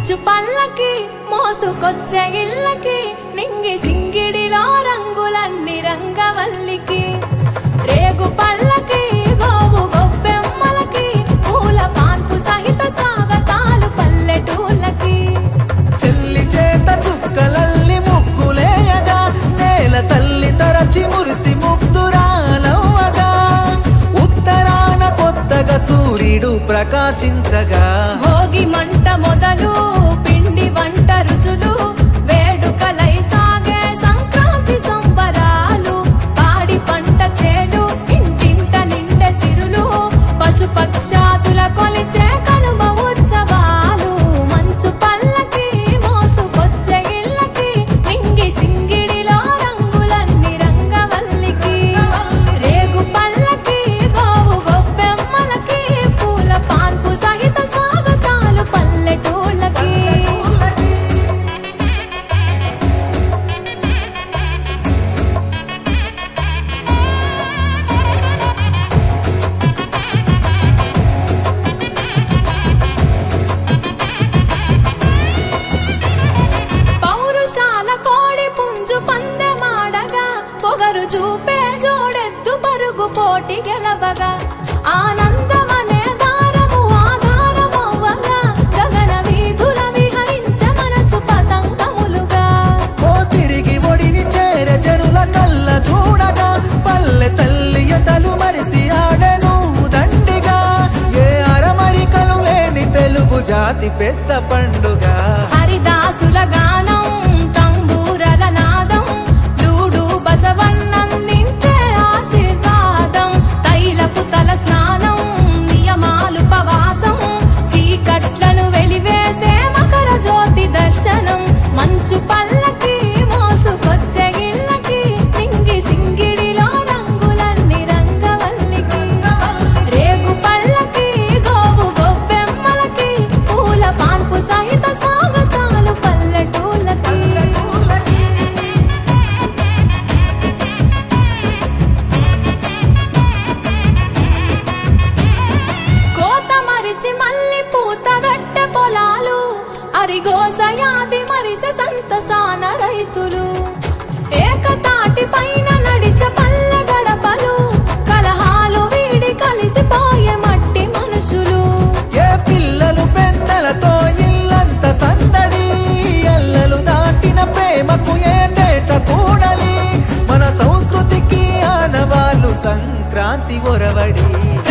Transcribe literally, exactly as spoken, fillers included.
మంచు పల్లకి మోసుకొచ్చే ఇళ్ళకి నింగి సింగిడిలో రంగులన్నీ రంగవల్లికి రేగు పల్లకి గోవు గొబ్బెమ్మలకి పూల పాన్పు సహిత స్వాగతాలు పల్లెటూళ్ళకి చెల్లి చేత చుక్కలల్లి ముగ్గులేయగా నేల తల్లి తరచి మురిసి ముగ్ధురాలవ్వగా ఉత్తరాన కొత్తగా సూర్యుడు ప్రకాశించగా భోగి మంట మొదలు పిండి వంట రుచులు వేడుకలై సాగే సంక్రాంతి సంబరాలు పాడి పంట చేలు ఇంటింట నిండే సిరులు పశుపక్షాదుల కొలిచే కనుమ ఉత్సవాలు మంచు పల్లకి మోసుకొచ్చే ఇళ్ళకి నింగి సింగిడిలో రంగులన్నీ రంగవల్లికి రేగు పల్లకి గోవు గొబ్బెమ్మలకి పూల పాన్పు సహిత స్వాగతాలు పల్లెటూళ్ళకి పౌరుషాల కోడి పుంజు పందెమాడగా పొగరు చూపే జోడెద్దు పరుగు పోటీ గెలవగా ఆనందమనే దారము ఆధారమవ్వగా గగన వీధుల విహరించ మనసు పతంగములుగా ఓ తిరిగి ఒడిని చేర జనుల కళ్ళ చూడగా పల్లె తల్లి ఎతలు మరిసి ఆడెను దండిగా ఏ అరమరికలు లేని తెలుగు జాతి పెద్ద పండుగ హరిదాసుల గానం తంబూరల నాదం లూడు బసవన్నందించే ఆశీర్వాదం తైలపు తల స్నానం నియమాలు పవాసం చీకట్లను వెలివేసే మకర జ్యోతి దర్శనం మంచు పల్లకి మోసుకొచ్చే ఇళ్ళకి నింగి సింగిడిలో రంగులన్నీ రంగవల్లికి రేగు పల్లకి గోవు గొబ్బెమ్మలకి పూల పాన్పు సహిత స్వాగతాలు పల్లెటూళ్ళకి కోత మరిచి మల్లి పూత వెట్టె పొలాలు అరిగోసయాది మరిసె సంతసాన రైతులు ఏకతాటి పైన నడిచ పల్లె గడపలు కలహాలు వీడి కలిసిపోయే మట్టి మనుషులు ఏ పిల్లలు పెద్దలతో ఇల్లంత సందడి ఎల్లలు దాటిన ప్రేమకు ఏటేట కూడలి మన సంస్కృతికి ఆనవాళ్ళు సంక్రాంతి ఒరవడి